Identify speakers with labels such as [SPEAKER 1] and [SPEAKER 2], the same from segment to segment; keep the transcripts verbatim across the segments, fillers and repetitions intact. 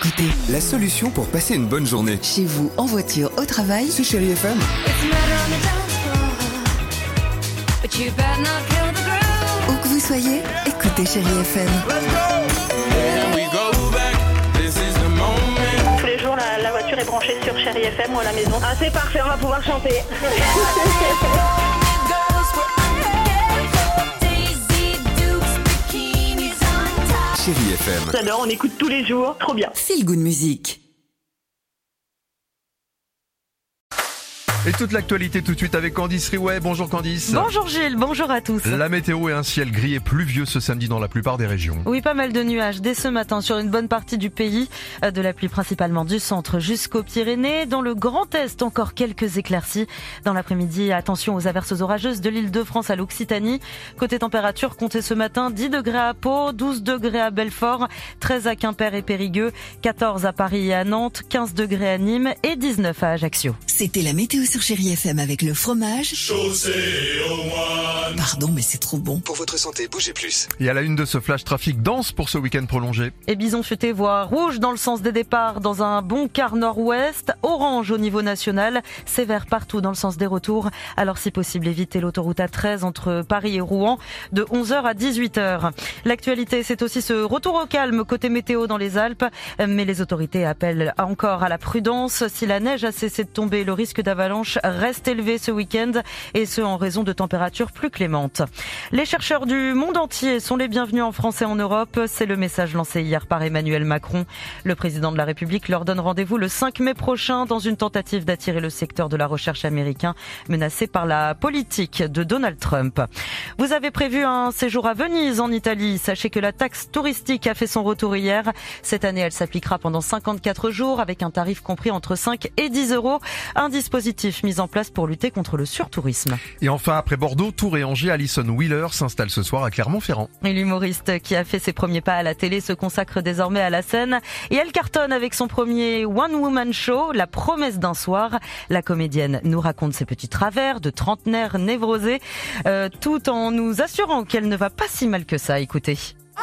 [SPEAKER 1] écoutez
[SPEAKER 2] La solution pour passer une bonne journée.
[SPEAKER 1] chez vous, en voiture, au travail,
[SPEAKER 2] C'est Chérie F M.
[SPEAKER 1] où que vous soyez, écoutez Chérie F M.
[SPEAKER 3] Tous les jours, la, la voiture est branchée sur Chérie F M ou à la maison. Ah, c'est parfait, on va pouvoir chanter.
[SPEAKER 2] Chérie F M.
[SPEAKER 3] J'adore, on écoute tous les jours, trop bien.
[SPEAKER 1] Feel Good Music.
[SPEAKER 4] Et toute l'actualité tout de suite avec Candice Riouet. Bonjour Candice.
[SPEAKER 5] Bonjour Gilles, bonjour à tous.
[SPEAKER 4] La météo est un ciel gris et pluvieux ce samedi dans la plupart des régions.
[SPEAKER 5] Oui, pas mal de nuages dès ce matin sur une bonne partie du pays, de la pluie principalement du centre jusqu'aux Pyrénées. Dans le Grand Est, encore quelques éclaircies. Dans l'après-midi, attention aux averses orageuses de l'Île-de-France à l'Occitanie. Côté température, comptez ce matin dix degrés à Pau, douze degrés à Belfort, treize à Quimper et Périgueux, quatorze à Paris et à Nantes, quinze degrés à Nîmes et dix-neuf à Ajaccio.
[SPEAKER 1] C'était la météo sur Chérie F M avec le fromage. Chaussée au moine. Pardon, mais c'est trop bon.
[SPEAKER 2] Pour votre santé, bougez plus.
[SPEAKER 4] Et à la une de ce flash trafic dense pour ce week-end prolongé.
[SPEAKER 5] Et Bison Futé voit rouge dans le sens des départs dans un bon quart nord-ouest, orange au niveau national, sévère partout dans le sens des retours. Alors si possible, évitez l'autoroute A treize entre Paris et Rouen de onze heures à dix-huit heures. L'actualité, c'est aussi ce retour au calme côté météo dans les Alpes, mais les autorités appellent encore à la prudence. Si la neige a cessé de tomber, le risque d'avalanche reste élevé ce week-end, et ce en raison de températures plus clémentes. Les chercheurs du monde entier sont les bienvenus en France et en Europe. C'est le message lancé hier par Emmanuel Macron. Le président de la République leur donne rendez-vous le cinq mai prochain dans une tentative d'attirer le secteur de la recherche américain menacé par la politique de Donald Trump. Vous avez prévu un séjour à Venise en Italie. Sachez que la taxe touristique a fait son retour hier. Cette année, elle s'appliquera pendant cinquante-quatre jours avec un tarif compris entre cinq et dix euros. Un dispositif mis en place pour lutter contre le surtourisme.
[SPEAKER 4] Et enfin, après Bordeaux, Tours et Angers, Alison Wheeler s'installe ce soir à Clermont-Ferrand.
[SPEAKER 5] Et l'humoriste qui a fait ses premiers pas à la télé se consacre désormais à la scène. Et elle cartonne avec son premier One Woman Show, La promesse d'un soir. La comédienne nous raconte ses petits travers de trentenaire névrosée, euh, tout en nous assurant qu'elle ne va pas si mal que ça. Écoutez.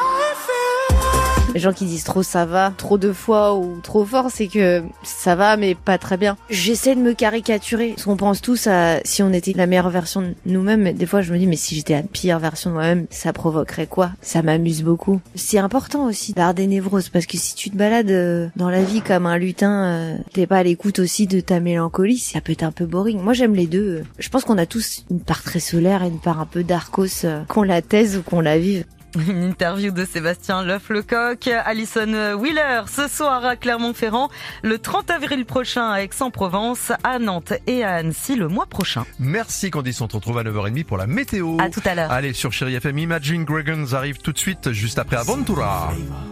[SPEAKER 6] Les gens qui disent trop ça va, trop de fois ou trop fort, c'est que ça va mais pas très bien. J'essaie de me caricaturer, parce qu'on pense tous à si on était la meilleure version de nous-mêmes, mais des fois je me dis mais si j'étais la pire version de moi-même, ça provoquerait quoi? Ça m'amuse beaucoup. C'est important aussi d'avoir des névroses, parce que si tu te balades dans la vie comme un lutin, euh, t'es pas à l'écoute aussi de ta mélancolie, ça peut être un peu boring. Moi j'aime les deux. Je pense qu'on a tous une part très solaire et une part un peu d'Arcos, euh, qu'on la taise ou qu'on la vive.
[SPEAKER 5] Une interview de Sébastien Loeuf-Lecoq. Alison Wheeler ce soir à Clermont-Ferrand, le trente avril prochain à Aix-en-Provence, à Nantes et à Annecy le mois prochain.
[SPEAKER 4] Merci Candice, on te retrouve à neuf heures trente pour la météo.
[SPEAKER 5] À tout à l'heure.
[SPEAKER 4] Allez, sur Chérie F M, Imagine Dragons arrive tout de suite, juste après Aventura.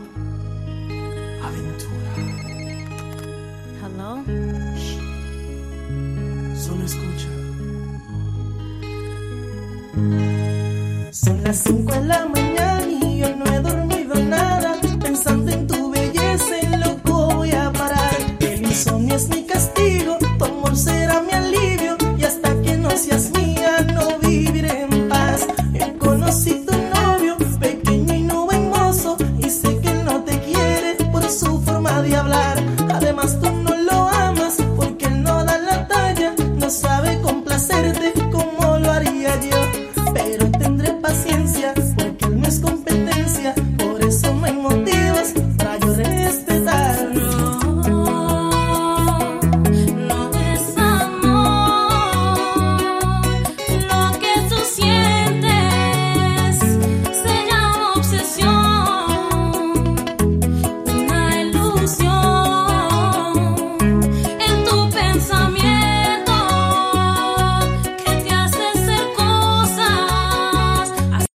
[SPEAKER 6] Hello?
[SPEAKER 7] Solo escucha. Son las cinco de la mañana.